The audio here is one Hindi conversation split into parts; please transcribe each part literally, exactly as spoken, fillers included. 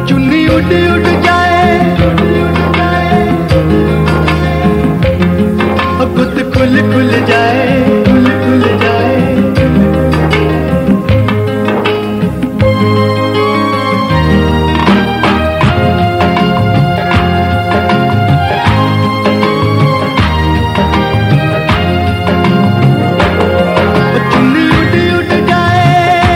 चुन्नी उड़ उड़ जाए, गुद खुल खुल जाए, खुल खुल जाए। चुन्नी उड़ उड़ जाए,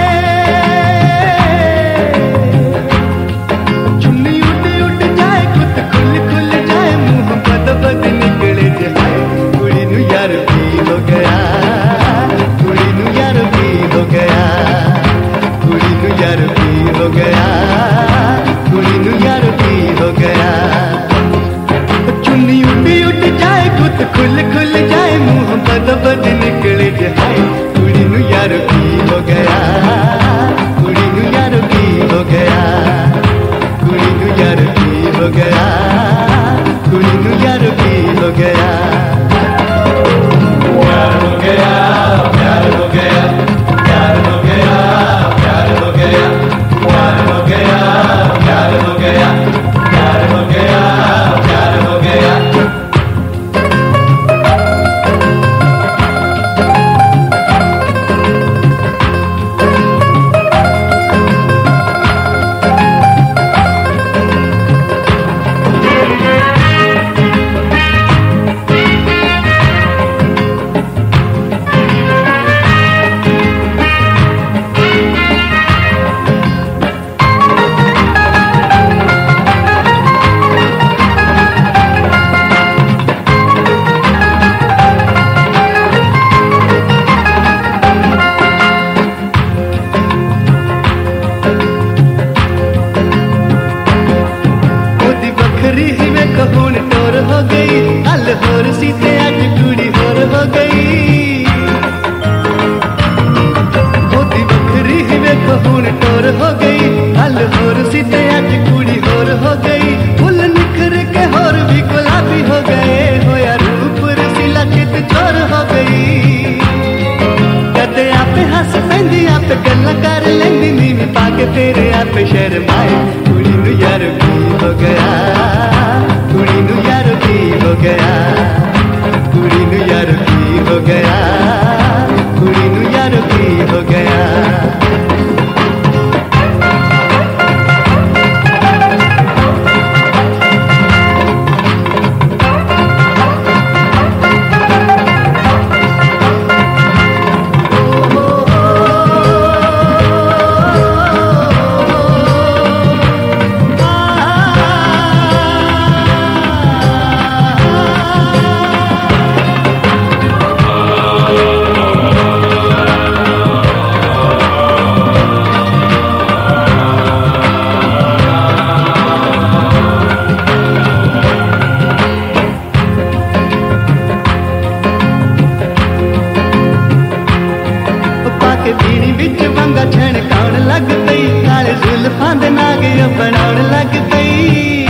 चुन्नी उड़ उड़ जाए, गुद खुल खुल जाए, मुंह बद बद निकले जाए। कुड़ी नू यार की हो गया, कुड़ी नू यार की हो गया, कुड़ी नू यार की हो गया, कुड़ी नू यार की हो गया। चुन्नी उड़ उड़ जाए, गुद खुल खुल जाए, मुंह बद बद निकले जाए। कुड़ी नू यार की हो गया, कुड़ी नू यार की हो गया, कुड़ी नू यार की हो गया, कुड़ी नू यार की हो गया। प्यार हो गया, प्यार हो गया, प्यार हो गया, प्यार हो गया, प्यार हो गया, प्यार हो गया, प्यार हो गया, प्यार हो गया। हुण टोर हो गई, कल होर सी ते अज कुड़ी होर हो गई। ओदी बखरी ही वेखो हुण टोर हो गई, कल होर सी ते अज कुड़ी होर हो गई। फुल निखर के होर भी गुलाबी हो गए, होया रूप रसीला चित चोर हो गई। कदे आपे हस पैंदी आपे गल्लां कर लैंदी, नीवी पा के तेरे आपे शर्माए। कुड़ी नू यार की हो गया, कुड़ी नू यार की हो गया, कुड़ी नू यार की हो गया, कुड़ी नू यार की हो गया। बीड़ी बिच वंगा छणकाउण लग पई, काले जुल्फां दे नाग बनाउण लग पई।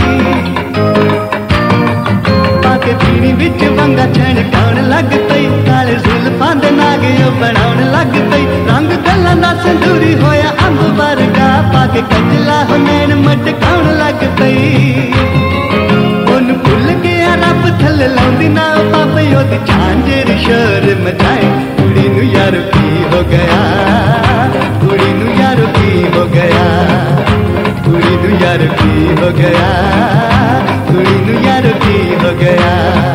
पाके बीड़ी बिच वंगा छणकाउण लग पई, काले जुल्फां दे नाग बनाउण लग पई। रंग गल्लां दा संदूरी होया अंब वर्गा, पाके कजला हो नैन मटकाउण लग पई। ओनू भुल गया रब थल्ले लाउंदी ना पापे, ओदी झांझर शोर मचाए। कुड़ी नू यार की हो गया, कुड़ी नू यार की हो गया, कुड़ी नू यार की हो गया, कुड़ी नू यार की हो गया।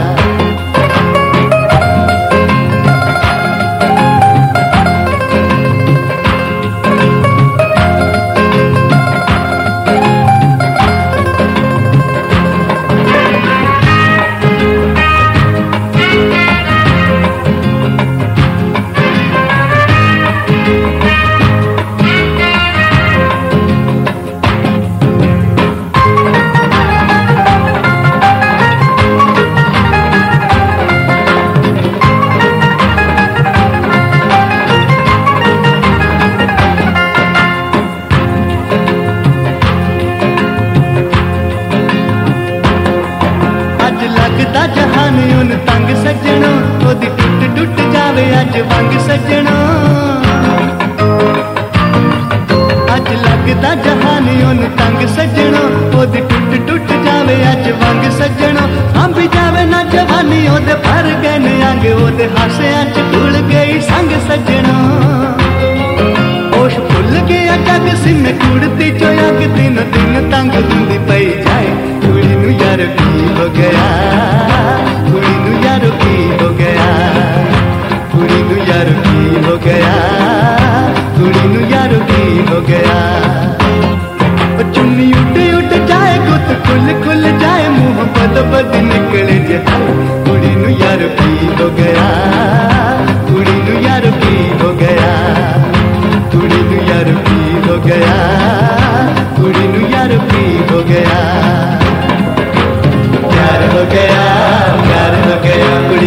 लगदा जहान उन तंग सजणो, ओदी टुट टुट जावे अज वंग सजणो। अज लगदा जहान ओनू तंग सजणो ओदी टुट टुट जावे अज वंग सजणो अंब जावे ना जवानी ओदे भर गए ने अंग ओदे हासियां च ढुल गई संग सजणो होश भुल गया जग सिम कुड़ती जो अग दिन दिन तंग हुंदी पई जाए कुड़ी नू यार की हो गया कुड़ी नू यार की हो गया कुड़ी नू यार की हो गया कुड़ी नू यार की हो गया चुन्नी उठ उठ जाए गुत खुल खुल जाए मुंह बद बद निकले जे कुड़ी नू यार की हो गया कुड़ी नू यार की हो गया कुड़ी नू यार की हो गया कुड़ी नू यार की हो गया प्यार हो गया प्यार हो गया कुड़ी